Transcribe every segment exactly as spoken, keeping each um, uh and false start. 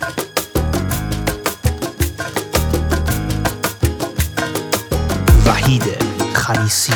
وحید خلیسی.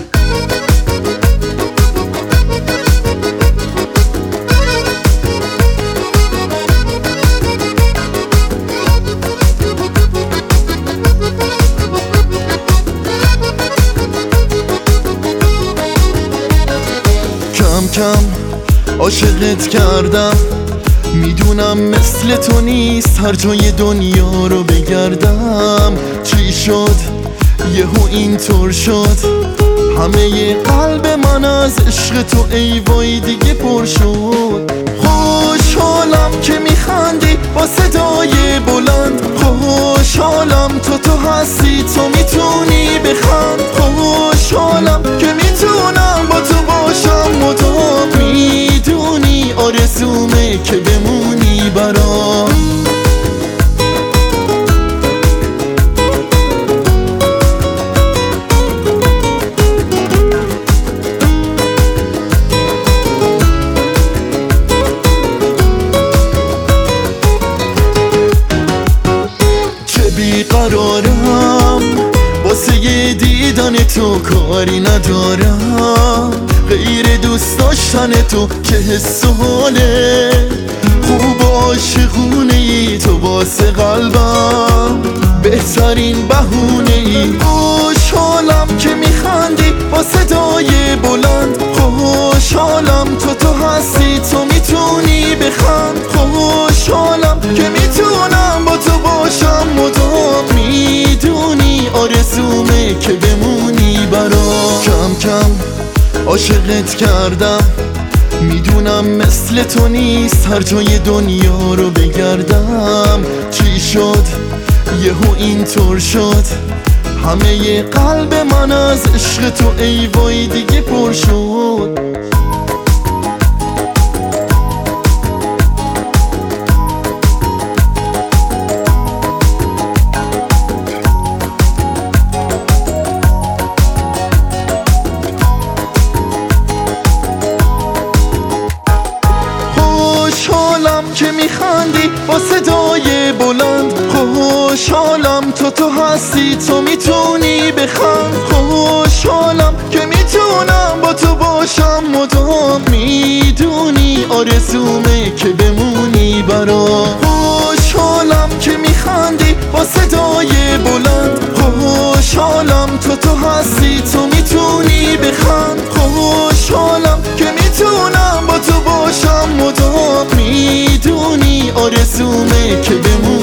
کم کم عاشقت کردم، میدونم مثل تو نیست هر جای دنیا رو بگردم. چی شد یهو اینطور شد، همه قلب من از عشق تو ای وای دیگه پر شد. خوشحالم که میخندی با صدای بلند، خوشحالم تو تو هستی، تو میتونی بخند. خوشحالم که میتونم با تو باشم مدام، میدونی آرزومه که بمونی برام. بیقرارم واسه یه دیدن تو، کاری ندارم غیر دوست داشتن تو که حس و حاله خوب و عاشقونه ای تو واسه قلبم، بهترین بهونه ای. خوشحالم که میخندی با صدای بلند، خوشحالم تو تو هستی، تو میتونی بخند. خوشحالم که میتونم با تو باشم مدام، میدونی آرزومه که بمونی برام. کم کم عاشقت کردم، میدونم مثل تو نیست هر جای دنیا رو بگردم. چی شد یهو اینطور شد، همه قلب من از عشق تو ای وای دیگه پر شد. که میخندی با صدای بلند، خوشحالم تو تو هستی، تو میتونی بخند. خوشحالم که میتونم با تو باشم مدام، میدونی آرزومه که بمونی برام. خوشحالم که میخندی با صدای بلند، خوشحالم تو تو هستی، تو میتونی بخند. خوشحالم که میتونم با تو باشم مدام، میدونی آرزومه که بمونی